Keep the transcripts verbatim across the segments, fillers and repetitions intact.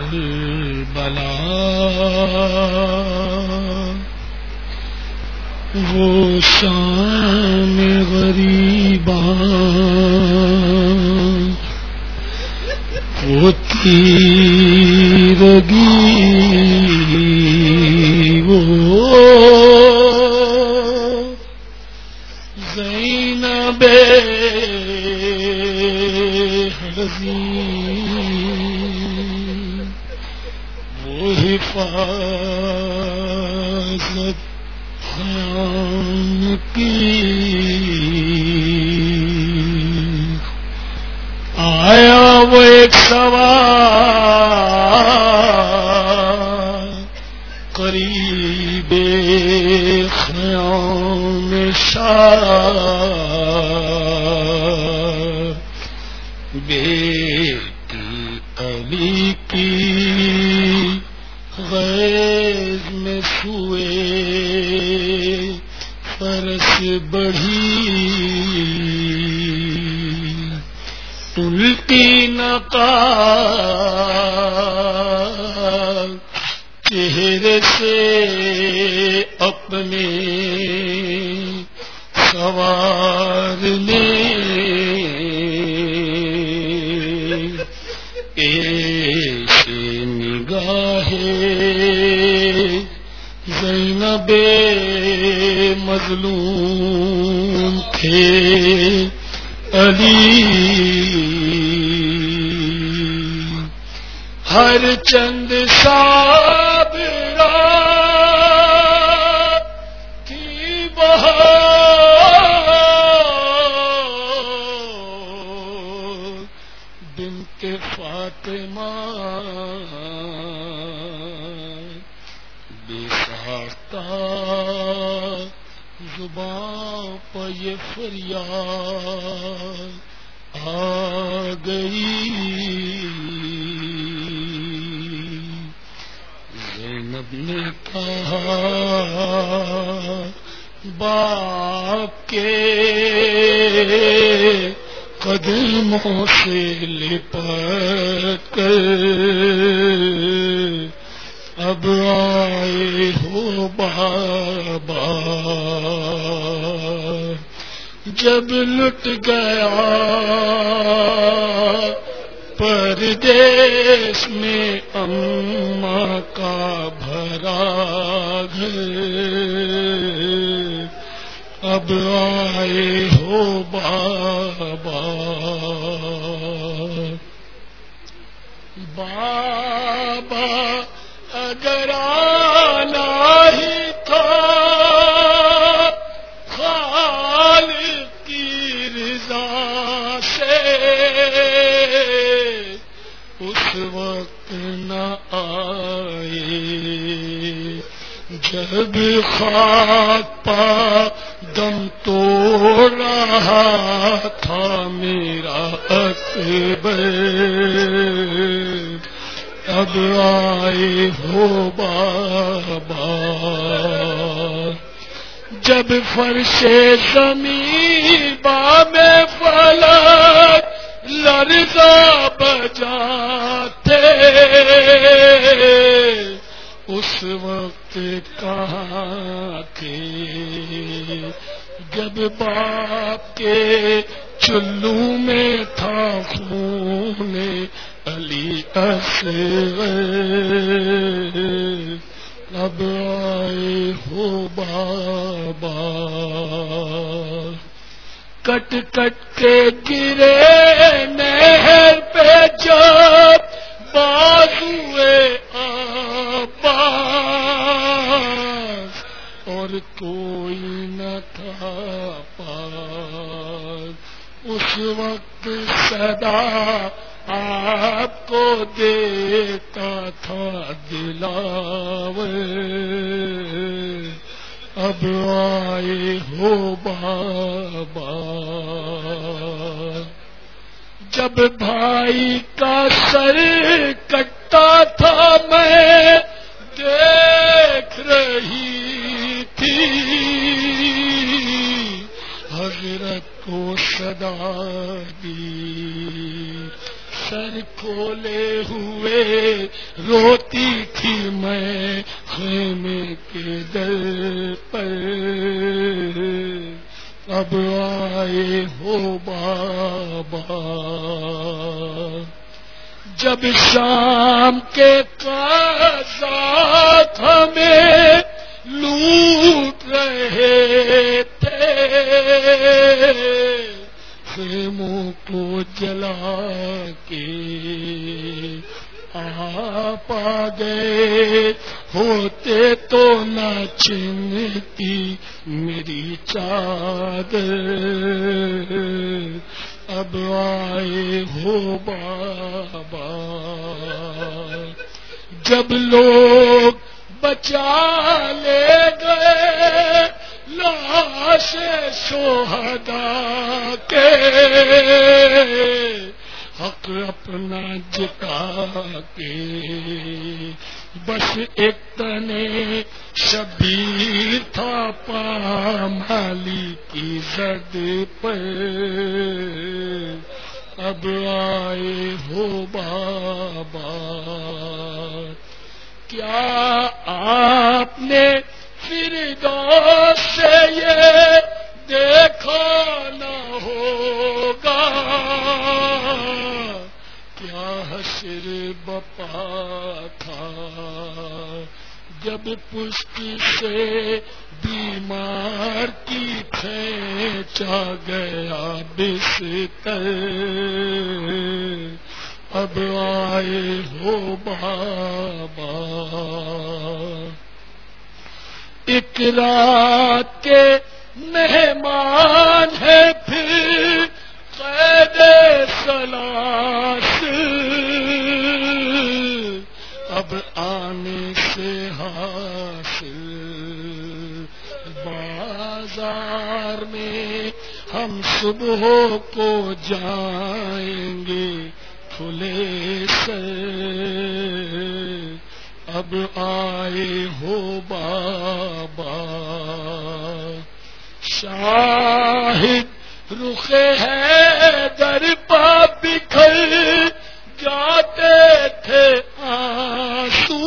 کربلا وہ شام غریباں وہ تیرگی وہ زینب حزین وہ حفاظت خیام کی آیا وہ ایک سوال قریب خیام شاہ بیٹی علی کی غیظ میں سوئے فرس بڑھی الٹی نقاب چہرے سے اپنے سوارنے ایسے نگاہ زینب مظلوم تھے علی ہر چند صابرہ کی بہار بنت فاطمہ بے ساختہ زباں پہ یہ فریاد آ گئی زینب نے کہا باپ کے قدموں سے لپٹ کر اب آئے ہو بابا جب لٹ گیا پردیس میں اماں کا بھرا گھر اب آئے ہو بابا بابا اگر آنا ہی تھا خالق کی رضا سے اس وقت نہ آئے جب خاک پا دم توڑ رہا تھا میرا اکبر اب آئے ہو بابا جب فرش زمین بام فلک لرزا بجاتے اس وقت کہاں تھے جب باپ کے چلو میں تھا خون علی اصغر اب آئے ہو بابا کٹ کٹ کے گرے نہر پہ جب بازوئے عباس اور کوئی نہ تھا پاس اس وقت صدا آپ کو دیتا تھا دلاور اب آئے ہو بابا جب بھائی کا سر کٹتا تھا میں دیکھ رہی تھی حضرت کو صدا دی سر کھولے ہوئے روتی تھی میں خیمے کے در پر، اب آئے ہو بابا، جب شام کے قاضات ہمیں لوٹ رہے تھے، خیموں کو جلا کے آپ آ گئے، ہوتے تو نہ چھنتی میری چادر، اب آئے ہو بابا، جب لوگ بچا لے گئے لاش شہداء کے، حق اپنا جتا کے بس ایک تنے شبیر تھا پامالی کی زد پر، اب آئے ہو بابا، کیا آپ نے فردوس سے یہ دیکھا نہ ہوگا، کیا حشر بپا تھا جب پشت سے بیمار کی کھینچا گیا بستر، اب آئے ہو بابا، ایک رات کے مہمان ہے پھر قید سلاسل، اب آنے سے حاصل بازار میں ہم صبح کو جائیں گے کھلے سے، اب آئے ہو بابا، شاہد رخ حیدر پا بکھر جاتے تھے آنسو،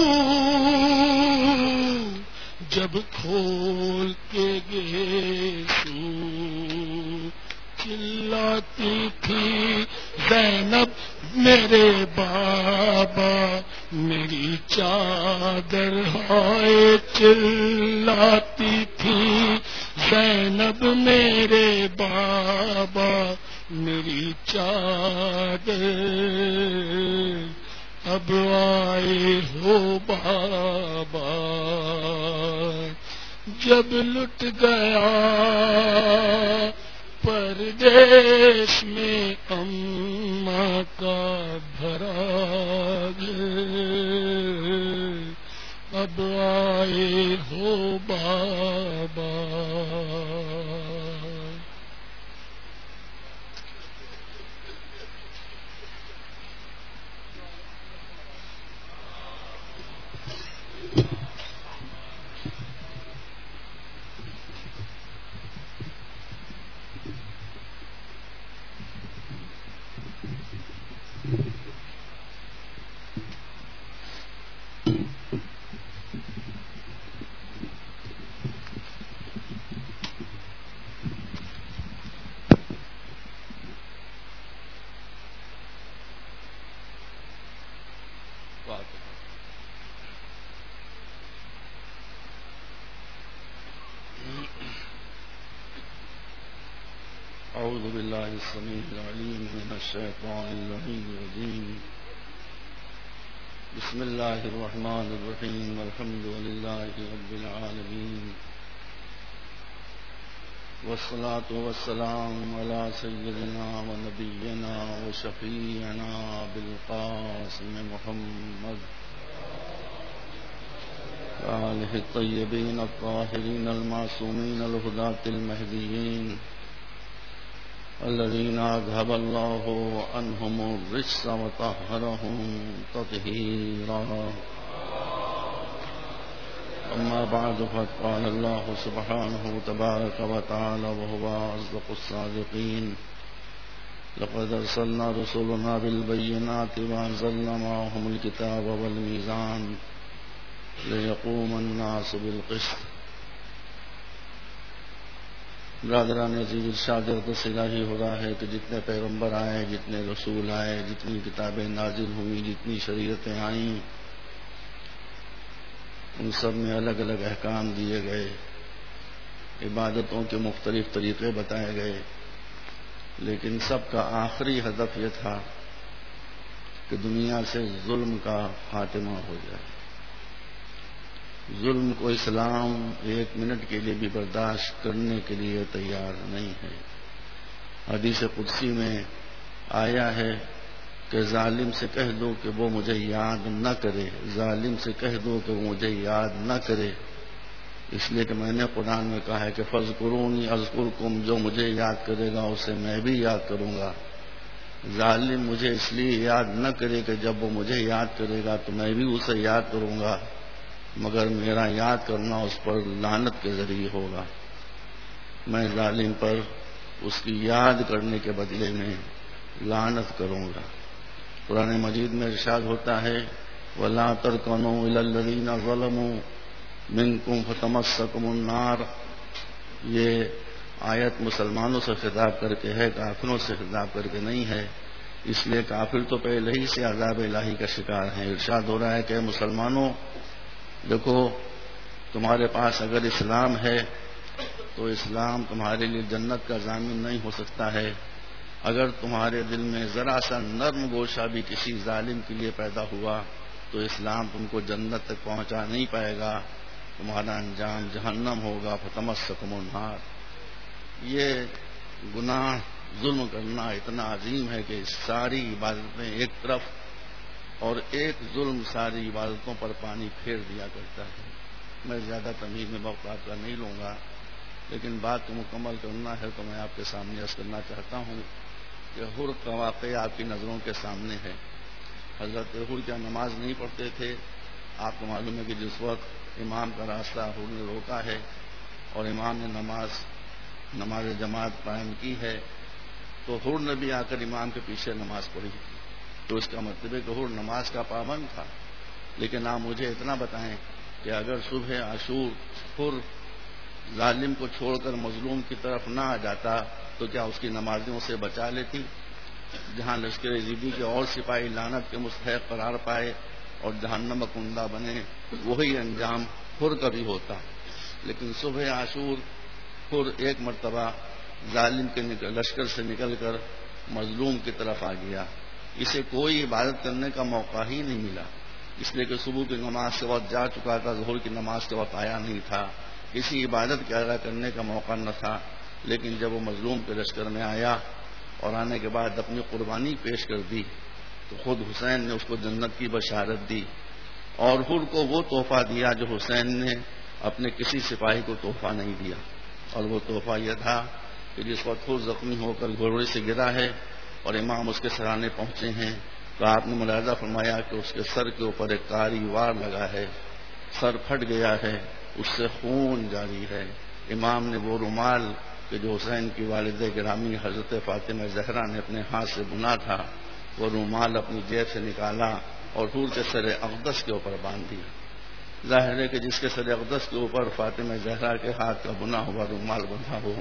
جب کھول کے گیسو چلاتی تھی زینب میرے بابا میری چادر، ہائے چلاتی تھی زینب میرے بابا میری چادر، اب آئے ہو بابا، جب لٹ گیا پردیس میں اماں کا بھرا گھر، اب آئے ہو بابا، أعوذ بالله السميع العليم من الشيطان اللعين الرجيم، بسم الله الرحمن الرحيم، والحمد لله رب العالمين، والصلاة والسلام على سيدنا ونبينا وشفيعنا بالقاسم محمد وآله الطيبين الطاهرين المعصومين الهداة المهديين الذين أذهب الله عنهم الرجس وطهرهم تطهيرا، أما بعد فقد قال الله سبحانه تبارك وتعالى وهو أصدق الصادقين لقد ارسلنا رسلنا بالبينات وانزلنا معهم الكتاب والميزان ليقوم الناس بالقسط. برادران عزیز، ارشاد اقدس الہی ہو رہا ہے کہ جتنے پیغمبر آئے، جتنے رسول آئے، جتنی کتابیں نازل ہوئیں، جتنی شریعتیں آئیں، ان سب میں الگ الگ احکام دیے گئے، عبادتوں کے مختلف طریقے بتائے گئے، لیکن سب کا آخری ہدف یہ تھا کہ دنیا سے ظلم کا خاتمہ ہو جائے. ظلم کو اسلام ایک منٹ کے لیے بھی برداشت کرنے کے لیے تیار نہیں ہے. حدیث قدسی میں آیا ہے کہ ظالم سے کہہ دو کہ وہ مجھے یاد نہ کرے، ظالم سے کہہ دو کہ وہ مجھے یاد نہ کرے، اس لیے کہ میں نے قرآن میں کہا ہے کہ فاذکرونی اذکرکم، جو مجھے یاد کرے گا اسے میں بھی یاد کروں گا. ظالم مجھے اس لیے یاد نہ کرے کہ جب وہ مجھے یاد کرے گا تو میں بھی اسے یاد کروں گا، مگر میرا یاد کرنا اس پر لعنت کے ذریعے ہوگا. میں ظالم پر اس کی یاد کرنے کے بدلے میں لعنت کروں گا. قرآن مجید میں ارشاد ہوتا ہے وَلَا تَرْكَنُوا إِلَى الَّذِينَ ظَلَمُوا مِنْكُمْ فَتَمَسَّكُمُ النَّارُ. یہ آیت مسلمانوں سے خطاب کر کے ہے، کافروں سے خطاب کر کے نہیں ہے، اس لیے کافر تو پہلے ہی سے عذاب الہی کا شکار ہیں. ارشاد ہو رہا ہے کہ مسلمانوں دیکھو، تمہارے پاس اگر اسلام ہے تو اسلام تمہارے لیے جنت کا ضامن نہیں ہو سکتا ہے. اگر تمہارے دل میں ذرا سا نرم گوشہ بھی کسی ظالم کے لیے پیدا ہوا تو اسلام تم کو جنت تک پہنچا نہیں پائے گا، تمہارا انجام جہنم ہوگا. فتمسکم النار. یہ گناہ ظلم کرنا اتنا عظیم ہے کہ ساری عبادتیں ایک طرف اور ایک ظلم ساری عبادتوں پر پانی پھیر دیا کرتا ہے. میں زیادہ تمہید میں وقت آپ کا نہیں لوں گا، لیکن بات کو مکمل کرنا ہے تو میں آپ کے سامنے عرض کرنا چاہتا ہوں کہ حر کا واقعہ آپ کی نظروں کے سامنے ہے. حضرت حر کیا نماز نہیں پڑھتے تھے؟ آپ کو معلوم ہے کہ جس وقت امام کا راستہ حر نے روکا ہے اور امام نے نماز نماز جماعت قائم کی ہے تو حر نے بھی آ کر امام کے پیچھے نماز پڑھی، تو اس کا مطلب ہے کہ حر نماز کا پابند تھا. لیکن آپ مجھے اتنا بتائیں کہ اگر صبح عاشور حر ظالم کو چھوڑ کر مظلوم کی طرف نہ آ جاتا تو کیا اس کی نمازوں سے بچا لیتی؟ جہاں لشکر یزیدی کے اور سپاہی لعنت کے مستحق قرار پائے اور جہنم کنڈا بنے، وہی انجام حر کا بھی ہوتا. لیکن صبح عاشور حر ایک مرتبہ ظالم کے لشکر سے نکل کر مظلوم کی طرف آ گیا. اسے کوئی عبادت کرنے کا موقع ہی نہیں ملا، اس لیے کہ صبح کی نماز کے وقت جا چکا تھا، ظہر کی نماز کے وقت آیا نہیں تھا، کسی عبادت کے ادا کرنے کا موقع نہ تھا. لیکن جب وہ مظلوم کے لشکر میں آیا اور آنے کے بعد اپنی قربانی پیش کر دی تو خود حسین نے اس کو جنت کی بشارت دی اور حر کو وہ تحفہ دیا جو حسین نے اپنے کسی سپاہی کو تحفہ نہیں دیا. اور وہ تحفہ یہ تھا کہ جس وقت حر زخمی ہو کر گھوڑے سے گرا ہے اور امام اس کے سرانے پہنچے ہیں تو آپ نے ملاحظہ فرمایا کہ اس کے سر کے اوپر ایک کاری وار لگا ہے، سر پھٹ گیا ہے، اس سے خون جاری ہے. امام نے وہ رومال کہ جو حسین کی والدہ گرامی حضرت فاطمہ زہرا نے اپنے ہاتھ سے بنا تھا، وہ رومال اپنی جیب سے نکالا اور حور کے سر اقدس کے اوپر باندھ دیا. ظاہر ہے کہ جس کے سر اقدس کے اوپر فاطمہ زہرا کے ہاتھ کا بنا ہوا رومال بندھا ہو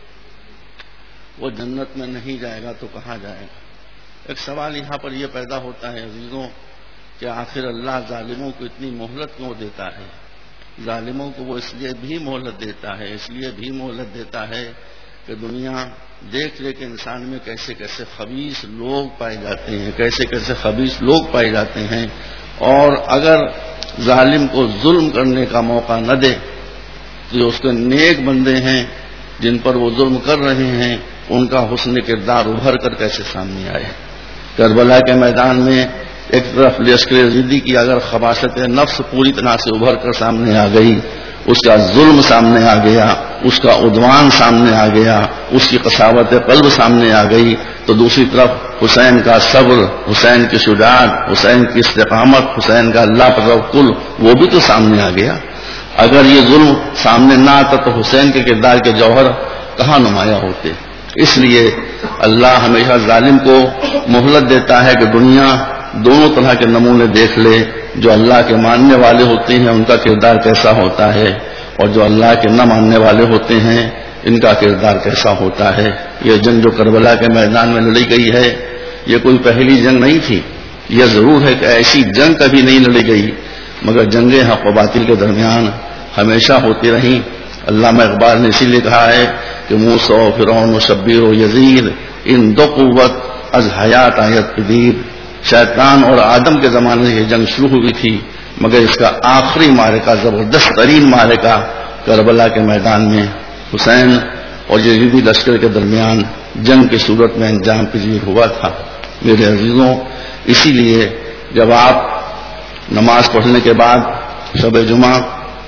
وہ جنت میں نہیں جائے گا تو کہاں جائے گا؟ ایک سوال یہاں پر یہ پیدا ہوتا ہے عزیزوں کہ آخر اللہ ظالموں کو اتنی مہلت کیوں دیتا ہے؟ ظالموں کو وہ اس لیے بھی مہلت دیتا ہے اس لیے بھی مہلت دیتا ہے کہ دنیا دیکھ لے کہ انسان میں کیسے کیسے خبیث لوگ پائے جاتے ہیں، کیسے کیسے خبیث لوگ پائے جاتے ہیں، اور اگر ظالم کو ظلم کرنے کا موقع نہ دے تو اس کے نیک بندے ہیں جن پر وہ ظلم کر رہے ہیں ان کا حسن کردار ابھر کر کیسے سامنے آئے. کربلا کے میدان میں ایک طرف لشکر یزیدی کی اگر خباثت نفس پوری طرح سے ابھر کر سامنے آ گئی، اس کا ظلم سامنے آ گیا، اس کا عدوان سامنے آ گیا، اس کی قساوت قلب سامنے آ گئی، تو دوسری طرف حسین کا صبر، حسین کی شجاعت، حسین کی استقامت، حسین کا اللہ پر توکل وہ بھی تو سامنے آ گیا. اگر یہ ظلم سامنے نہ آتا تو حسین کے کردار کے جوہر کہاں نمایاں ہوتے. اس لیے اللہ ہمیشہ ظالم کو مہلت دیتا ہے کہ دنیا دونوں طرح کے نمونے دیکھ لے، جو اللہ کے ماننے والے ہوتے ہیں ان کا کردار کیسا ہوتا ہے، اور جو اللہ کے نہ ماننے والے ہوتے ہیں ان کا کردار کیسا ہوتا ہے۔ یہ جنگ جو کربلا کے میدان میں لڑی گئی ہے یہ کوئی پہلی جنگ نہیں تھی، یہ ضرور ہے کہ ایسی جنگ کبھی نہیں لڑی گئی، مگر جنگیں حق و باطل کے درمیان ہمیشہ ہوتی رہیں۔ علامہ اقبال نے اسی لیے کہا ہے کہ موسیٰ و فرعون و شبیر و یزید ان دو قوت از حیات آیت پدید، شیطان اور آدم کے زمانے سے یہ جنگ شروع ہوئی تھی، مگر اس کا آخری معرکہ، زبردست ترین معرکہ کربلا کے میدان میں حسین اور یزیدی لشکر کے درمیان جنگ کی صورت میں انجام پذیر ہوا تھا۔ میرے عزیزوں، اسی لیے جب آپ نماز پڑھنے کے بعد شب جمعہ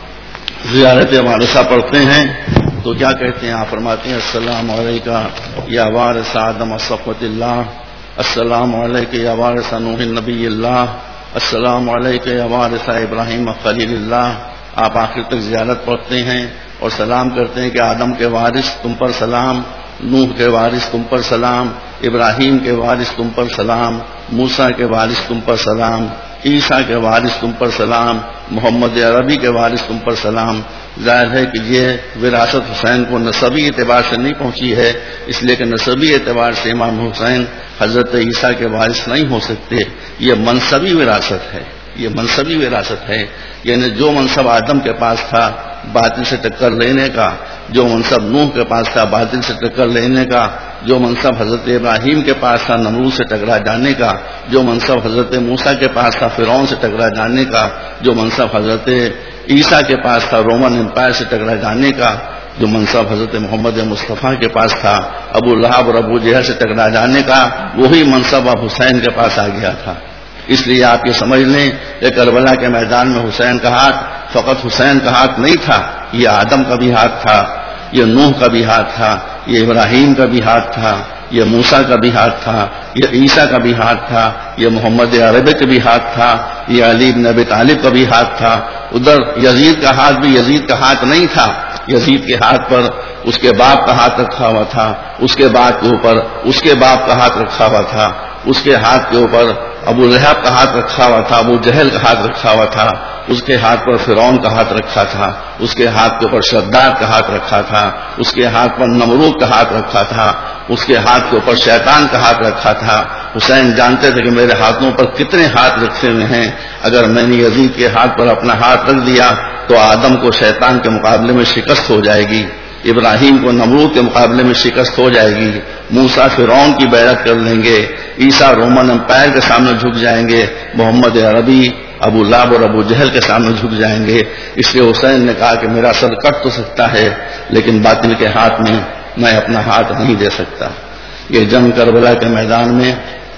زیارت وارثہ پڑھتے ہیں تو کیا کہتے ہیں؟ آپ فرماتے ہیں السلام علیکہ یا وارث آدم صفوت اللہ، السلام علیکہ یا وارث نوح نبی اللہ، السلام علیکہ یا وارث ابراہیم خلیل اللہ۔ آپ آخر تک زیارت پڑھتے ہیں اور سلام کرتے ہیں کہ آدم کے وارث تم پر سلام، نوح کے وارث تم پر سلام، ابراہیم کے وارث تم پر سلام، موسیٰ کے وارث تم پر سلام، عیسیٰ کے وارث تم پر سلام، محمد عربی کے وارث تم پر سلام۔ ظاہر ہے کہ یہ وراثت حسین کو نسبی اعتبار سے نہیں پہنچی ہے، اس لیے کہ نسبی اعتبار سے امام حسین حضرت عیسیٰ کے وارث نہیں ہو سکتے، یہ منصبی وراثت ہے، یہ منصبی وراثت ہے، یعنی جو منصب آدم کے پاس تھا باطل سے ٹکر لینے کا، جو منصب نوح کے پاس تھا باطل سے ٹکر لینے کا، جو منصب حضرت ابراہیم کے پاس تھا نمرود سے ٹکرا جانے کا، جو منصب حضرت موسیٰ کے پاس تھا فرعون سے ٹکرا جانے کا، جو منصب حضرت عیسیٰ کے پاس تھا رومن امپائر سے ٹکرا جانے کا، جو منصب حضرت محمد مصطفیٰ کے پاس تھا ابو لہب اور ابو جہل سے ٹکرا جانے کا، وہی منصب اب حسین کے پاس آ گیا تھا۔ اس لیے آپ یہ سمجھ لیں کہ کربلا کے میدان میں حسین کا ہاتھ فقط حسین کا ہاتھ نہیں تھا، یہ آدم کا بھی ہاتھ تھا، یہ نوح کا بھی ہاتھ تھا، یہ ابراہیم کا بھی ہاتھ تھا، یہ موسیٰ کا بھی ہاتھ تھا، یہ عیسیٰ کا بھی ہاتھ تھا، یہ محمد عربی کا بھی ہاتھ تھا، یہ علی بن ابی طالب کا بھی ہاتھ تھا۔ ادھر یزید کا ہاتھ بھی یزید کا ہاتھ نہیں تھا، یزید کے ہاتھ پر اس کے باپ کا ہاتھ رکھا ہوا تھا، اس کے باپ کے اوپر اس کے باپ کا ہاتھ رکھا ہوا تھا، اس کے ہاتھ کے اوپر ابو لہب کا ہاتھ رکھا ہوا تھا، ابو جہل کا ہاتھ رکھا ہوا تھا، اس کے ہاتھ پر فرعون کا ہاتھ رکھا تھا، اس کے ہاتھ کے اوپر شداد کا ہاتھ رکھا تھا، اس کے ہاتھ پر نمرود کا ہاتھ رکھا تھا، اس کے ہاتھ کے اوپر شیطان کا ہاتھ رکھا تھا۔ حسین جانتے تھے کہ میرے ہاتھوں پر کتنے ہاتھ رکھے ہوئے ہیں، اگر میں نے یزید کے ہاتھ پر اپنا ہاتھ رکھ دیا تو آدم کو شیطان کے مقابلے میں شکست ہو جائے گی، ابراہیم کو نمرود کے مقابلے میں شکست ہو جائے گی، موسیٰ فرعون کی بیعت کر لیں گے، عیسیٰ رومن امپائر کے سامنے جھک جائیں گے، محمد عربی ابو لہب اور ابو جہل کے سامنے جھک جائیں گے۔ اس لیے حسین نے کہا کہ میرا سر کٹ تو سکتا ہے لیکن باطل کے ہاتھ میں میں اپنا ہاتھ نہیں دے سکتا۔ یہ جنگ کربلا کے میدان میں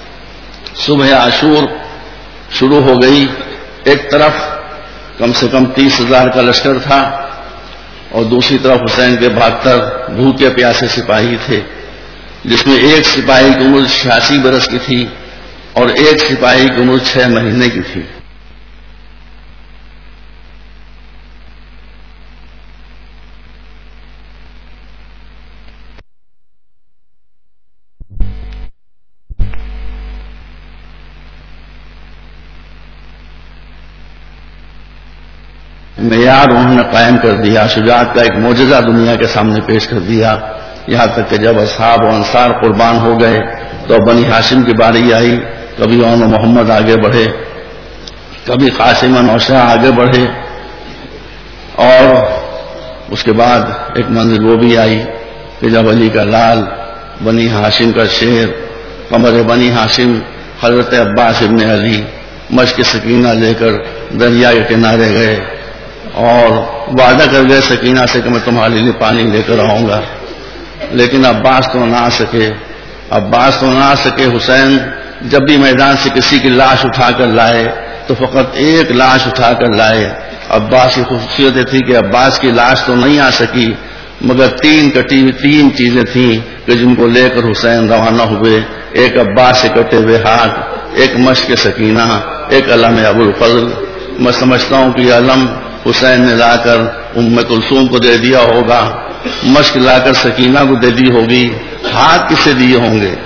صبح عاشور شروع ہو گئی۔ ایک طرف کم سے کم تیس ہزار کا لشکر تھا اور دوسری طرف حسین کے بہتر بھوکے پیاسے سپاہی تھے، جس میں ایک سپاہی کی عمر چھیاسی برس کی تھی اور ایک سپاہی کی عمر چھ مہینے کی تھی۔ معیار انہوں نے قائم کر دیا، شجاعت کا ایک معجزہ دنیا کے سامنے پیش کر دیا، یہاں تک کہ جب اصحاب و انصار قربان ہو گئے تو بنی ہاشم کی باری آئی، کبھی اون محمد آگے بڑھے، کبھی قاسم نوشہ آگے بڑھے، اور اس کے بعد ایک منزل وہ بھی آئی کہ جب علی کا لال، بنی ہاشم کا شیر، قمر بنی ہاشم حضرت عباس ابن علی مشق سکینہ لے کر دریا کے کنارے گئے اور وعدہ کر گئے سکینہ سے کہ میں تمہارے لیے پانی لے کر آؤں گا، لیکن عباس تو نہ آ سکے عباس تو نہ آ سکے حسین جب بھی میدان سے کسی کی لاش اٹھا کر لائے تو فقط ایک لاش اٹھا کر لائے۔ عباس کی خصوصیت تھی کہ عباس کی لاش تو نہیں آ سکی، مگر تین کٹی ہوئی تین چیزیں تھیں کہ جن کو لے کر حسین روانہ ہوئے، ایک عباس سے کٹے ہوئے ہاتھ، ایک مشق سکینہ، ایک علم ابو الفضل۔ میں سمجھتا ہوں کہ یہ علم حسین نے لا کر ام کلثوم کو دے دیا ہوگا، مشق لا کر سکینہ کو دے دی ہوگی، ہاتھ کس سے دیے ہوں گے؟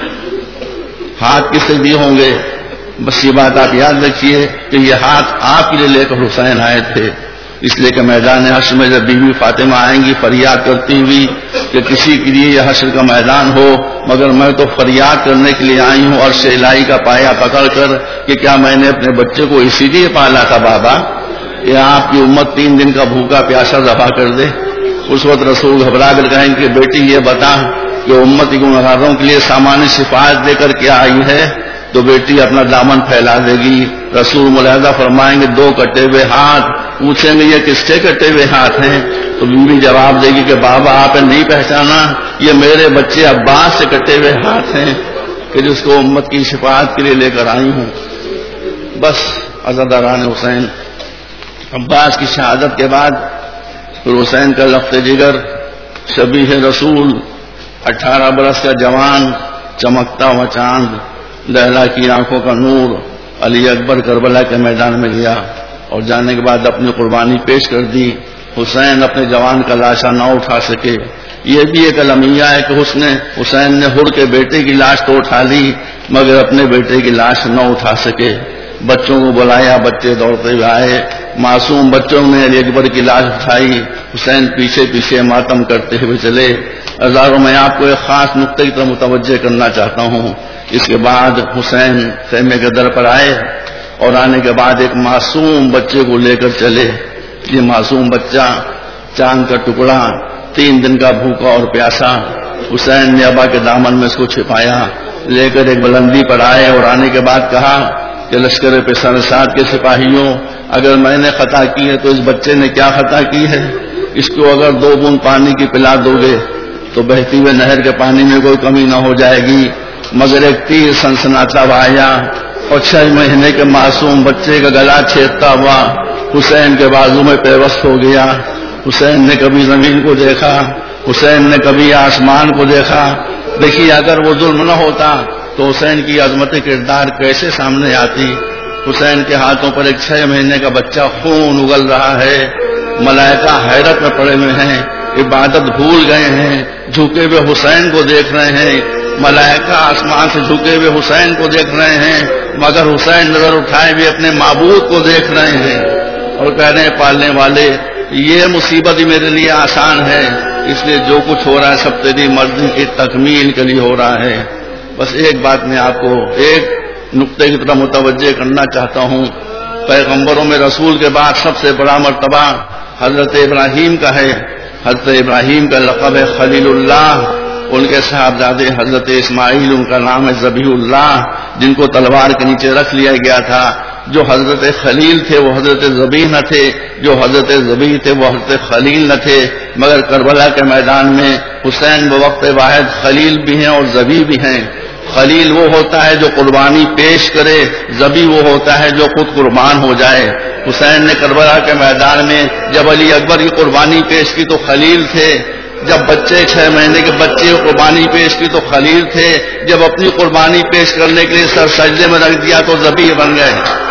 ہاتھ کس سے دیے ہوں گے؟ بس یہ بات آپ یاد رکھیے کہ یہ ہاتھ آپ کے لیے لے کر حسین آئے تھے، اس لیے کہ میدان حشر میں جب بیوی فاطمہ آئیں گی فریاد کرتی ہوئی کہ کسی کے لیے یہ حشر کا میدان ہو، مگر میں تو فریاد کرنے کے لیے آئی ہوں عرش الہی کا پایا پکڑ کر کہ کیا میں نے اپنے بچے کو اسی لیے پالا تھا بابا کہ آپ کی امت تین دن کا بھوکا پیاسا ذبح کر دے؟ اس وقت رسول گھبرا کر کہیں کہ بیٹی یہ بتا کہ امت کی گنہگاروں کے لیے سامان شفاعت دے کر کیا آئی ہے؟ تو بیٹی اپنا دامن پھیلا دے گی۔ رسول ملاحظہ فرمائیں گے دو کٹے ہوئے ہاتھ، پوچھیں گے یہ کس کے کٹے ہوئے ہاتھ ہیں؟ تو بیوی جواب دے گی کہ بابا آپ نے نہیں پہچانا، یہ میرے بچے عباس سے کٹے ہوئے ہاتھ ہیں کہ جس کو امت کی شفاعت کے لیے لے کر آئی ہوں۔ بس عزاداران حسین، عباس کی شہادت کے بعد پھر حسین کا لفظ جگر، شبیہ رسول، اٹھارہ برس کا جوان، چمکتا ہوا چاند، لیلا کی آنکھوں کا نور، علی اکبر کربلا کے میدان میں گیا اور جانے کے بعد اپنی قربانی پیش کر دی۔ حسین اپنے جوان کا لاشا نہ اٹھا سکے، یہ بھی ایک المیہ ہے کہ اس نے حسین نے حر کے بیٹے کی لاش تو اٹھا لی مگر اپنے بیٹے کی لاش نہ اٹھا سکے۔ بچوں کو بلایا، بچے دوڑتے ہوئے آئے، معصوم بچوں نے علی اکبر کی لاش اٹھائی، حسین پیچھے پیچھے ماتم کرتے ہوئے چلے۔ ہزاروں میں آپ کو ایک خاص نقطے کی طرف متوجہ کرنا چاہتا ہوں۔ اس کے بعد حسین خیمے کے در پر آئے اور آنے کے بعد ایک معصوم بچے کو لے کر چلے۔ یہ معصوم بچہ چاند کا ٹکڑا، تین دن کا بھوکا اور پیاسا، حسین نے ابا کے دامن میں اس کو چھپایا، لے کر ایک بلندی پر آئے اور آنے کے بعد کہا کہ لشکر پسر سعد کے سپاہیوں، اگر میں نے خطا کی ہے تو اس بچے نے کیا خطا کی ہے؟ اس کو اگر دو بوند پانی کی پلا دو گے تو بہتی ہوئے نہر کے پانی میں کوئی کمی نہ ہو جائے گی، مگر ایک تیر سنسناتا آیا اور چھ مہینے کے معصوم بچے کا گلا چھیدتا ہوا حسین کے بازو میں پیوست ہو گیا۔ حسین نے کبھی زمین کو دیکھا، حسین نے کبھی آسمان کو دیکھا۔ دیکھیے اگر وہ ظلم نہ ہوتا تو حسین کی عظمت کردار کیسے سامنے آتی۔ حسین کے ہاتھوں پر ایک چھ مہینے کا بچہ خون اگل رہا ہے، ملائکہ حیرت میں پڑے ہوئے ہیں، عبادت بھول گئے ہیں، جھکے ہوئے حسین کو دیکھ رہے ہیں، ملائکہ آسمان سے جھکے ہوئے حسین کو دیکھ رہے ہیں، مگر حسین نظر اٹھائے ہوئے اپنے معبود کو دیکھ رہے ہیں اور کہہ رہے ہیں پالنے والے یہ مصیبت میرے لیے آسان ہے، اس لیے جو کچھ ہو رہا ہے سب تیری مرضی کی تکمیل کے لیے ہو رہا ہے۔ بس ایک بات میں آپ کو ایک نقطے کی طرف متوجہ کرنا چاہتا ہوں، پیغمبروں میں رسول کے بعد سب سے بڑا مرتبہ حضرت ابراہیم کا ہے۔ حضرت ابراہیم کا لقب ہے خلیل اللہ، ان کے صاحبزادے حضرت اسماعیل ان کا نام ہے ذبیح اللہ، جن کو تلوار کے نیچے رکھ لیا گیا تھا۔ جو حضرت خلیل تھے وہ حضرت ذبیح نہ تھے، جو حضرت ذبیح تھے وہ حضرت خلیل نہ تھے، مگر کربلا کے میدان میں حسین بوقت واحد خلیل بھی ہیں اور ذبیح بھی ہیں۔ خلیل وہ ہوتا ہے جو قربانی پیش کرے، ذبیح وہ ہوتا ہے جو خود قربان ہو جائے۔ حسین نے کربلا کے میدان میں جب علی اکبر کی قربانی پیش کی تو خلیل تھے، جب بچے چھ مہینے کے بچے کو قربانی پیش کی تو خلیل تھے، جب اپنی قربانی پیش کرنے کے لیے سر سجدے میں رکھ دیا تو ذبیح بن گئے۔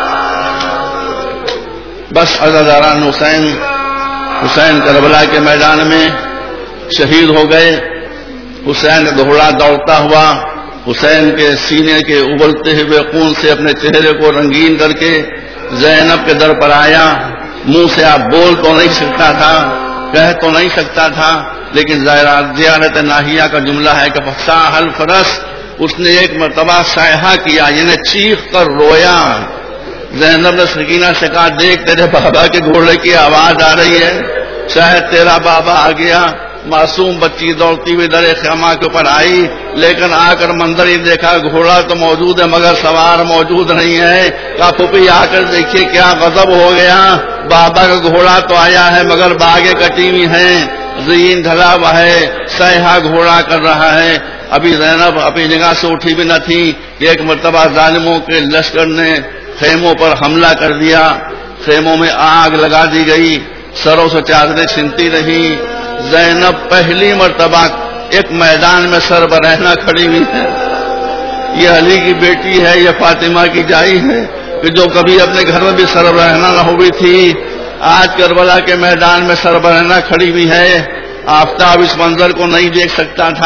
بس عزاداران حسین، حسین کربلا کے میدان میں شہید ہو گئے۔ حسین دوڑا دوڑتا ہوا حسین کے سینے کے ابلتے ہوئے خون سے اپنے چہرے کو رنگین کر کے زینب کے در پر آیا۔ منہ سے آپ بول تو نہیں سکتا تھا، کہہ تو نہیں سکتا تھا، لیکن زیارت ناہیہ کا جملہ ہے کہ فصاح الفرس، اس نے ایک مرتبہ صیحہ کیا، یعنی چیخ کر رویا۔ زینب نے سکینہ سے کہا دیکھ تیرے بابا کے گھوڑے کی آواز آ رہی ہے، شاید تیرا بابا آ گیا۔ معصوم بچی دوڑتی ہوئی در خیمہ کے اوپر آئی، لیکن آ کر منظر ہی دیکھا گھوڑا تو موجود ہے مگر سوار موجود نہیں ہے۔ کہا پھوپھی آ کر دیکھیے کیا غضب ہو گیا، بابا کا گھوڑا تو آیا ہے مگر باغیں کٹی ہوئی ہیں، زین ڈھلا ہوا ہے، صیحہ گھوڑا کر رہا ہے۔ ابھی زینب اپنی جگہ سے اٹھی بھی نہ تھی کہ ایک مرتبہ ظالموں کے لشکر نے خیموں پر حملہ کر دیا، خیموں میں آگ لگا دی گئی، سروں سے چادریں چھنتی رہی۔ زینب پہلی مرتبہ ایک میدان میں سر برہنہ کھڑی ہوئی ہے۔ یہ علی کی بیٹی ہے، یہ فاطمہ کی جائی ہے کہ جو کبھی اپنے گھر میں بھی سر برہنہ نہ ہوئی تھی، آج کربلا کے میدان میں سر برہنہ کھڑی ہوئی ہے۔ آفتاب اس منظر کو نہیں دیکھ سکتا تھا،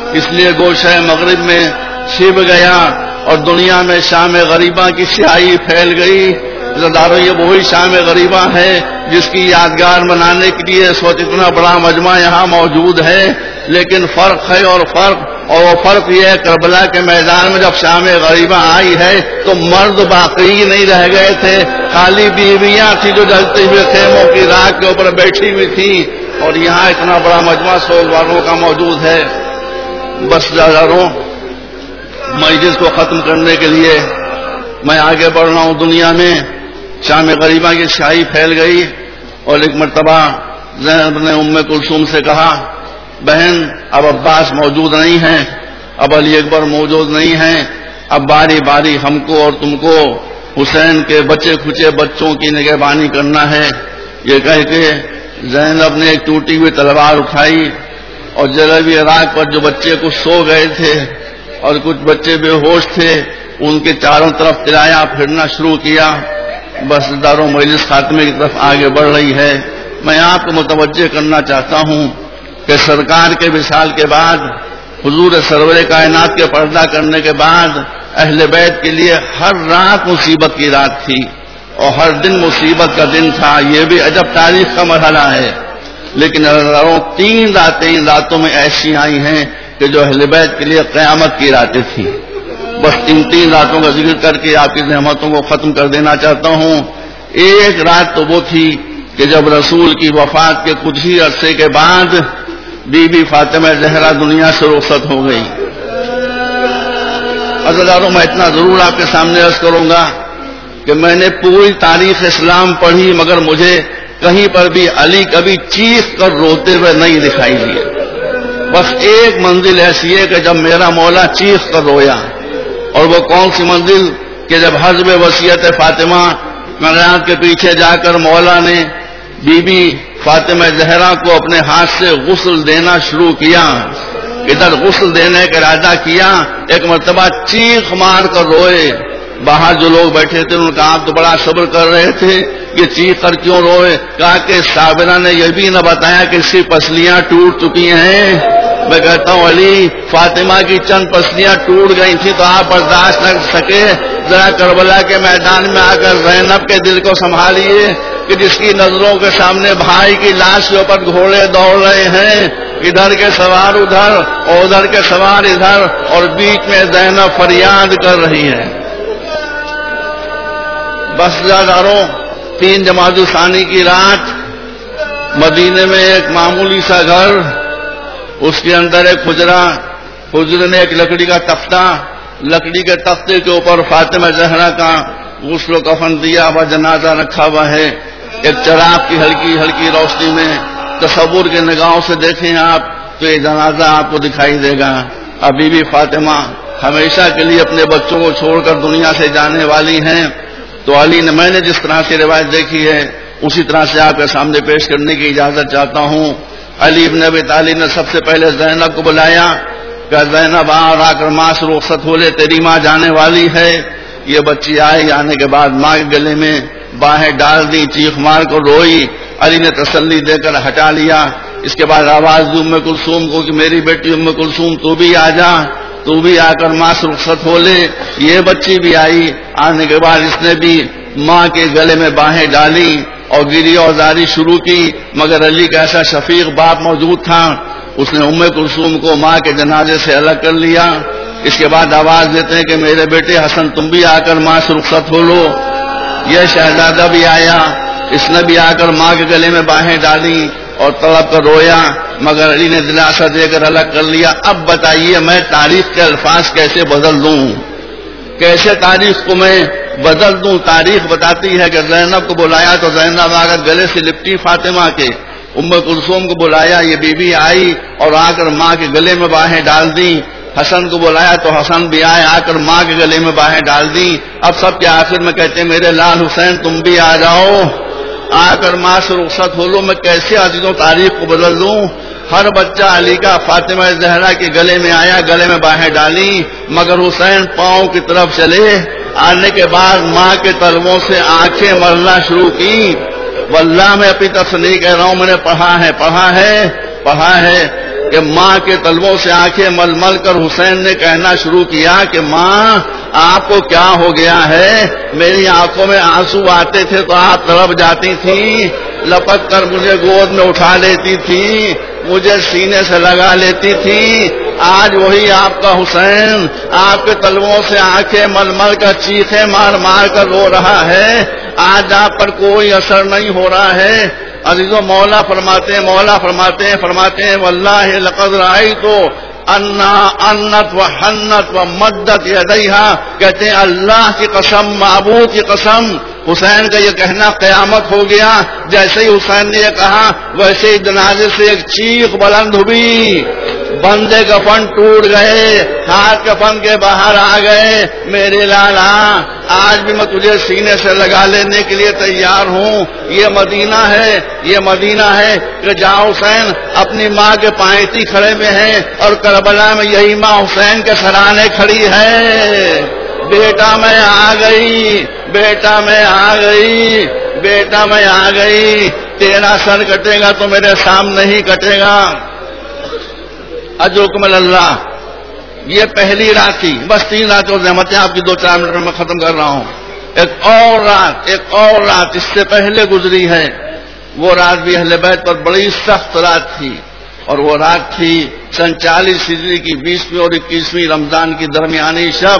اس لیے گوشہ مغرب میں چھپ گیا اور دنیا میں شام غریبہ کی سیاہی پھیل گئی۔ زدارو یہ وہی شام غریبہ ہے جس کی یادگار منانے کے لیے سوچ اتنا بڑا مجمع یہاں موجود ہے، لیکن فرق ہے اور فرق اور وہ فرق یہ ہے کربلا کے میدان میں جب شام غریبہ آئی ہے تو مرد باقی نہیں رہ گئے تھے، خالی بیویاں تھی جو جلتے ہوئے خیموں کی راکھ کے اوپر بیٹھی ہوئی تھی، اور یہاں اتنا بڑا مجمع سوگواروں کا موجود ہے۔ بس زداروں مجلس کو ختم کرنے کے لیے میں آگے بڑھ رہا ہوں۔ دنیا میں شام غریبہ کی سیاہی پھیل گئی اور ایک مرتبہ زینب نے ام کلثوم سے کہا، بہن اب عباس موجود نہیں ہیں، اب علی اکبر موجود نہیں ہیں، اب باری باری ہم کو اور تم کو حسین کے بچے کھچے بچوں کی نگہبانی کرنا ہے۔ یہ کہہ کے زینب نے ایک ٹوٹی ہوئی تلوار اٹھائی اور جلوی راک پر جو بچے کچھ سو گئے تھے اور کچھ بچے بے ہوش تھے ان کے چاروں طرف ترایا پھرنا شروع کیا۔ بس داروں مجلس خاتمے کی طرف آگے بڑھ رہی ہے۔ میں آپ کو متوجہ کرنا چاہتا ہوں کہ سرکار کے وصال کے بعد، حضور سرور کائنات کے پردہ کرنے کے بعد اہل بیت کے لیے ہر رات مصیبت کی رات تھی اور ہر دن مصیبت کا دن تھا۔ یہ بھی عجب تاریخ کا مرحلہ ہے، لیکن تین راتیں ان راتوں میں ایسی آئی ہیں کہ جو اہل بیت کے لیے قیامت کی راتیں تھیں۔ بس ان تین راتوں کا ذکر کر کے آپ کی نعمتوں کو ختم کر دینا چاہتا ہوں۔ ایک رات تو وہ تھی کہ جب رسول کی وفات کے کچھ ہی عرصے کے بعد بی بی فاطمہ زہرا دنیا سے رخصت ہو گئی۔ عزیزانو میں اتنا ضرور آپ کے سامنے عرض کروں گا کہ میں نے پوری تاریخ اسلام پڑھی مگر مجھے کہیں پر بھی علی کبھی چیخ کر روتے ہوئے نہیں دکھائی دیے۔ بس ایک منزل ایسی ہے کہ جب میرا مولا چیخ کر رویا، اور وہ کون سی منزل کہ جب حزب وصیت فاطمہ کائنات کے پیچھے جا کر مولا نے بی بی فاطمہ زہرا کو اپنے ہاتھ سے غسل دینا شروع کیا، ادھر غسل دینے کا ارادہ کیا، ایک مرتبہ چیخ مار کر روئے۔ باہر جو لوگ بیٹھے تھے ان کا آپ تو بڑا صبر کر رہے تھے، یہ چیخ کر کیوں روئے؟ کہا کہ صابرہ نے یہ بھی نہ بتایا کہ اس کی پسلیاں ٹوٹ چکی ہیں۔ میں کہتا ہوں علی فاطمہ کی چند پسلیاں ٹوٹ گئی تھی تو آپ برداشت نہ سکے، ذرا کربلا کے میدان میں آ کر زینب کے دل کو سنبھالیے کہ جس کی نظروں کے سامنے بھائی کی لاش کے اوپر گھوڑے دوڑ رہے ہیں، ادھر کے سوار ادھر اور ادھر کے سوار ادھر، اور بیچ میں زینب فریاد کر رہی ہے۔ بس زاداروں تین جمادی ثانی کی رات مدینے میں ایک معمولی سا گھر، اس کے اندر ایک حجرہ، حجرے نے ایک لکڑی کا تختہ، لکڑی کے تختے کے اوپر فاطمہ زہرا کا غسل و کفن دیا ہوا جنازہ رکھا ہوا ہے۔ ایک چراغ کی ہلکی ہلکی روشنی میں تصور کے نگاہوں سے دیکھیں آپ تو یہ جنازہ آپ کو دکھائی دے گا۔ ابھی بھی فاطمہ ہمیشہ کے لیے اپنے بچوں کو چھوڑ کر دنیا سے جانے والی ہیں، تو علی نے میں نے جس طرح سے روایت دیکھی ہے اسی طرح سے آپ کے سامنے پیش کرنے کی اجازت چاہتا ہوں۔ علی ابن ابی طالب نے سب سے پہلے زینب کو بلایا کہ زینب آ آ کر ماں سے رخصت ہو لے، تیری ماں جانے والی ہے۔ یہ بچی آئی، آنے کے بعد ماں کے گلے میں باہیں ڈال دی، چیخ مار کر روئی۔ علی نے تسلی دے کر ہٹا لیا۔ اس کے بعد آواز دی ام کلثوم کو کہ میری بیٹی ام کلثوم تو بھی آ جا، تو بھی آ کر ماں سے رخصت ہو لے۔ یہ بچی بھی آئی، آنے کے بعد اس نے بھی ماں کے گلے میں باہیں ڈالی اور گری اور زاری شروع کی، مگر علی کا ایسا شفیق باپ موجود تھا، اس نے ام کلثوم کو ماں کے جنازے سے الگ کر لیا۔ اس کے بعد آواز دیتے ہیں کہ میرے بیٹے حسن تم بھی آ کر ماں سے رخصت ہو لو۔ یہ شہزادہ بھی آیا، اس نے بھی آ کر ماں کے گلے میں باہیں ڈالی اور تڑپ کر رویا، مگر علی نے دلاسا دے کر الگ کر لیا۔ اب بتائیے میں تاریخ کے الفاظ کیسے بدل دوں، کیسے تاریخ کو میں بدل دوں؟ تاریخ بتاتی ہے کہ زینب کو بلایا تو زینب آ کر گلے سے لپٹی فاطمہ کے، ام کلثوم کو بلایا، یہ بی بی آئی اور آ کر ماں کے گلے میں باہیں ڈال دی۔ حسن کو بلایا تو حسن بھی آئے، آ کر ماں کے گلے میں باہیں ڈال دی۔ اب سب کے آخر میں کہتے ہیں میرے لال حسین تم بھی آ جاؤ، آ کر ماں سے رخصت ہو لو۔ میں کیسے عزیزوں تاریخ کو بدل دوں؟ ہر بچہ علی کا فاطمہ زہرا کے گلے میں آیا، گلے میں باہیں ڈالی، مگر حسین پاؤں کی طرف چلے۔ آنے کے بعد ماں کے تلووں سے آنکھیں مرنا شروع کی۔ واللہ میں اپنی طرف سے نہیں کہہ رہا ہوں، میں نے پڑھا ہے پڑھا ہے پڑھا ہے کہ ماں کے طلبوں سے آنکھیں مل مل کر حسین نے کہنا شروع کیا کہ ماں آپ کو کیا ہو گیا ہے؟ میری آنکھوں میں آنسو آتے تھے تو آپ تڑپ جاتی تھیں، لپک کر مجھے گود میں اٹھا لیتی تھی، مجھے سینے سے لگا لیتی تھی۔ آج وہی آپ کا حسین آپ کے طلبوں سے آنکھیں مل مل کر چیخیں مار مار کر رو رہا ہے، آج آپ پر کوئی اثر نہیں ہو رہا ہے۔ عزیزو مولا فرماتے ہیں مولا فرماتے ہیں فرماتے ہیں واللہ لقد رأیتو انا انت و حنت و مدت یدیہا، کہتے ہیں اللہ کی قسم معبود کی قسم حسین کا یہ کہنا قیامت ہو گیا۔ جیسے ہی حسین نے یہ کہا ویسے ہی جنازے سے ایک چیخ بلند ہوئی، بندے کفن ٹوٹ گئے، ہاتھ کفن کے باہر آ گئے۔ میرے لالا آج بھی میں تجھے سینے سے لگا لینے کے لیے تیار ہوں۔ یہ مدینہ ہے، یہ مدینہ ہے کہ جہاں حسین اپنی ماں کے پائیتی کھڑے میں ہیں اور کربلا میں یہی ماں حسین کے سرانے کھڑی ہے۔ بیٹا میں آ گئی، بیٹا میں آ گئی، بیٹا میں آ گئی، تیرا سر کٹے گا تو میرے سامنے ہی کٹے گا۔ اجرکم اللہ۔ یہ پہلی رات تھی، بس تین رات اور رحمتیں آپ کی دو چار منٹ میں ختم کر رہا ہوں۔ ایک اور رات ایک اور رات اس سے پہلے گزری ہے، وہ رات بھی اہل بیت پر بڑی سخت رات تھی، اور وہ رات تھی سن چالیس ہجری کی بیسویں اور اکیسویں رمضان کی درمیانی شب،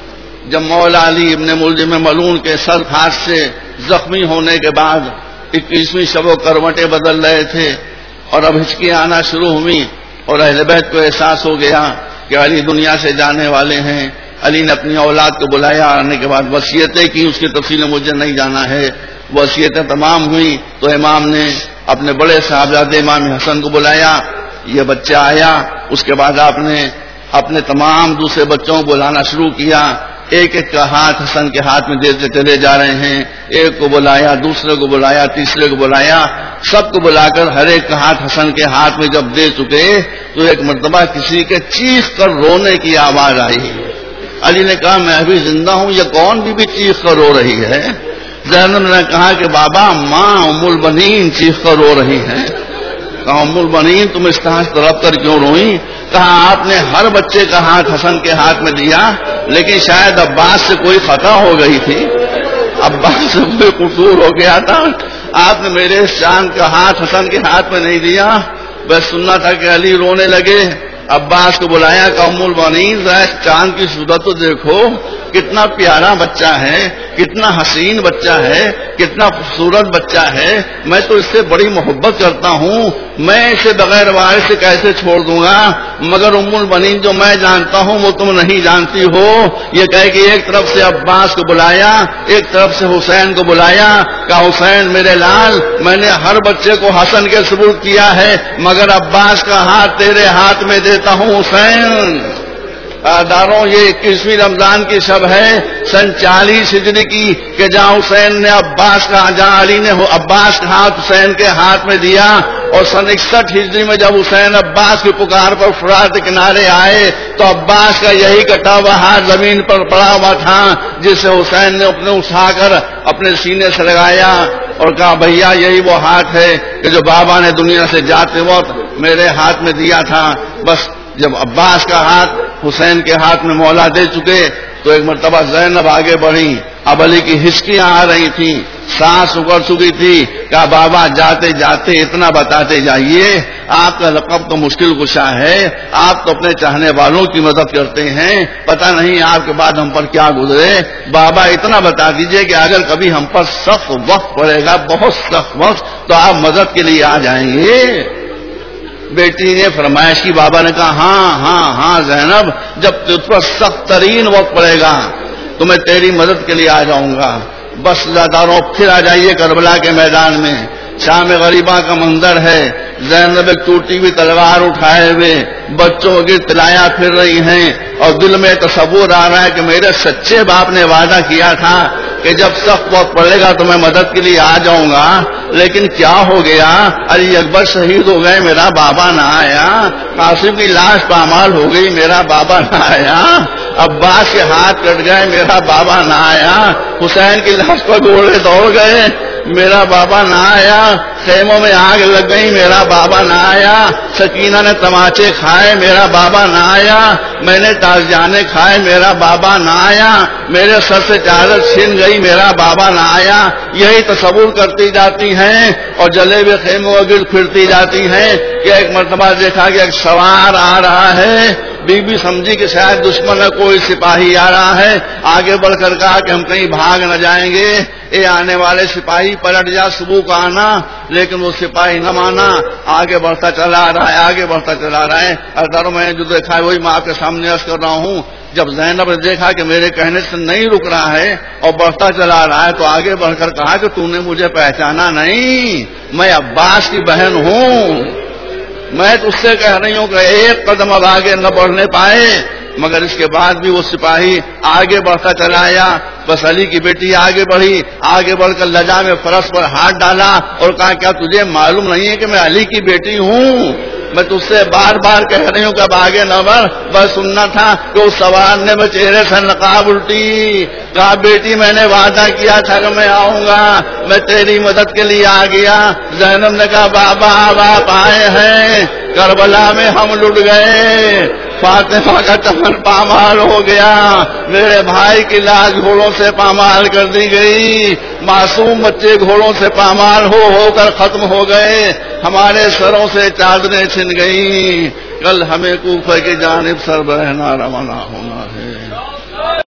جب مولا علی ابن ملجم ملعون کے سر ہاتھ سے زخمی ہونے کے بعد اکیسویں شب و کروٹیں بدل رہے تھے، اور اب ہچکیاں آنا شروع ہوئی، اور اہل بیت کو احساس ہو گیا کہ علی دنیا سے جانے والے ہیں۔ علی نے اپنی اولاد کو بلایا، آنے کے بعد وصیتیں کی، اس کی تفصیل مجھے نہیں جانا ہے۔ وصیتیں تمام ہوئی تو امام نے اپنے بڑے صاحبزادے امام حسن کو بلایا، یہ بچہ آیا۔ اس کے بعد آپ نے اپنے تمام دوسرے بچوں کو بلانا شروع کیا، ایک ایک کا ہاتھ حسن کے ہاتھ میں دیتے چلے جا رہے ہیں۔ ایک کو بلایا، دوسرے کو بلایا، تیسرے کو بلایا، سب کو بلا کر ہر ایک کا ہاتھ حسن کے ہاتھ میں جب دے چکے تو ایک مرتبہ کسی کے چیخ کر رونے کی آواز آئی۔ علی نے کہا میں ابھی زندہ ہوں، یہ کون بھی بھی چیخ کر رو رہی ہے؟ زینب نے کہا کہ بابا ماں ام البنین چیخ کر رو رہی ہے۔ کہا ام البنین تم اس طرح طرف کر کیوں روئی؟ کہا آپ نے ہر بچے کا ہاتھ حسن کے ہاتھ میں دیا، لیکن شاید عباس سے کوئی خطا ہو گئی تھی، عباس سے کوئی قصور ہو گیا تھا، آپ نے میرے شان کا ہاتھ حسن کے ہاتھ میں نہیں دیا۔ بس سننا تھا کہ علی رونے لگے۔ عباس کو بلایا کہ ام البنین ذرا چاند کی صورت تو دیکھو، کتنا پیارا بچہ ہے، کتنا حسین بچہ ہے، کتنا خوبصورت بچہ ہے، میں تو اس سے بڑی محبت کرتا ہوں، میں اسے بغیر وارث سے کیسے چھوڑ دوں گا؟ مگر ام البنین جو میں جانتا ہوں وہ تم نہیں جانتی ہو۔ یہ کہے کہ ایک طرف سے عباس کو بلایا، ایک طرف سے حسین کو بلایا، کہا حسین میرے لال میں نے ہر بچے کو حسن کے سپرد کیا ہے، مگر عباس کا ہاتھ تیرے ہاتھ میں دیتا ہوں حسین۔ داروں یہ اکیسویں رمضان کی شب ہے سن چالیس ہجری کی کہ جہاں حسین نے عباس کا جہاں علی نے عباس کا ہاتھ حسین کے ہاتھ میں دیا، اور سن اکسٹھ ہجری میں جب حسین عباس کی پکار پر فرات کے کنارے آئے تو عباس کا یہی کٹا ہوا ہاتھ زمین پر پڑا ہوا تھا، جسے حسین نے اپنے اٹھا کر اپنے سینے سے لگایا اور کہا بھیا یہی وہ ہاتھ ہے کہ جو بابا نے دنیا سے جاتے وقت میرے ہاتھ میں دیا تھا۔ بس جب عباس کا ہاتھ حسین کے ہاتھ میں مولا دے چکے تو ایک مرتبہ زینب آگے بڑھی، اب علی کی ہچکیاں آ رہی تھیں، سانس اکڑ چکی تھی، کہا بابا جاتے جاتے اتنا بتاتے جائیے، آپ کا لقب تو مشکل کشا ہے، آپ تو اپنے چاہنے والوں کی مدد کرتے ہیں، پتہ نہیں آپ کے بعد ہم پر کیا گزرے، بابا اتنا بتا دیجئے کہ اگر کبھی ہم پر سخت وقت پڑے گا، بہت سخت وقت، تو آپ مدد کے لیے آ جائیں گے۔ بیٹی نے فرمائش کی، بابا نے کہا ہاں ہاں ہاں زینب، جب تجھ پر سخت ترین وقت پڑے گا تو میں تیری مدد کے لیے آ جاؤں گا۔ بس داروں پھر آ جائیے کربلا کے میدان میں، شام غریبہ کا منظر ہے، زینب ایک ٹوٹی ہوئی تلوار اٹھائے ہوئے بچوں کی تلایا پھر رہی ہیں، اور دل میں تصور آ رہا ہے کہ میرے سچے باپ نے وعدہ کیا تھا کہ جب سخت وقت پڑے گا تو میں مدد کے لیے آ جاؤں گا، لیکن کیا ہو گیا؟ علی اکبر شہید ہو گئے، میرا بابا نہ آیا، قاسم کی لاش پامال ہو گئی، میرا بابا نہ آیا، عباس کے ہاتھ کٹ گئے، میرا بابا نہ آیا، حسین کی لاش پر گھوڑے دوڑ گئے، میرا بابا نہ آیا، خیموں میں آگ لگ گئی، میرا بابا نہ آیا، سکینہ نے تماچے کھائے، میرا بابا نہ آیا، میں نے تازیانے کھائے، میرا بابا نہ آیا، میرے سر سے چادر چھن گئی، میرا بابا نہ آیا. یہی تصور کرتی جاتی ہیں اور جلے ہوئے خیموں کے گرد پھرتی جاتی ہیں کہ ایک مرتبہ دیکھا کہ ایک سوار آ رہا ہے. بی بی سمجھی کہ شاید دشمن ہے، کوئی سپاہی آ رہا ہے، آگے بڑھ کر کہا کہ ہم کہیں بھاگ نہ جائیں گے، اے آنے والے سپاہی پلٹ جا، صبح کا آنا. لیکن وہ سپاہی نہ مانا، آگے بڑھتا چلا آ رہا ہے، آگے بڑھتا چلا آ رہا ہے. اور میں جو دیکھا ہے وہی میں آپ کے سامنے عرض کر رہا ہوں. جب زینب نے دیکھا کہ میرے کہنے سے نہیں رک رہا ہے اور بڑھتا چلا رہا ہے تو آگے بڑھ کر کہا کہ تو نے مجھے پہچانا نہیں، میں عباس کی بہن ہوں. میں تو اس سے کہہ رہی ہوں کہ ایک قدم اب آگے نہ بڑھنے پائے. مگر اس کے بعد بھی وہ سپاہی آگے بڑھتا چلا آیا. بس علی کی بیٹی آگے بڑھی، آگے بڑھ کر لجا میں فرش پر ہاتھ ڈالا اور کہا کیا تجھے معلوم نہیں ہے کہ میں علی کی بیٹی ہوں؟ میں تجھ سے بار بار کہہ رہی ہوں کہ اب آگے نہ بڑھ. بس سننا تھا کہ اس سوار نے میں چہرے سے نقاب الٹی، کہا بیٹی میں نے وعدہ کیا تھا کہ میں آؤں گا، میں تیری مدد کے لیے آ گیا. زینب نے کہا بابا اب آپ آئے ہیں، کربلا میں ہم لٹ گئے، فاطمہ کا چمن پامال ہو گیا، میرے بھائی کی لاش گھوڑوں سے پامال کر دی گئی، معصوم بچے گھوڑوں سے پامال ہو ہو کر ختم ہو گئے، ہمارے سروں سے چادریں چھن گئی، کل ہمیں کوفہ کی جانب سر برہنہ روانہ ہونا ہے.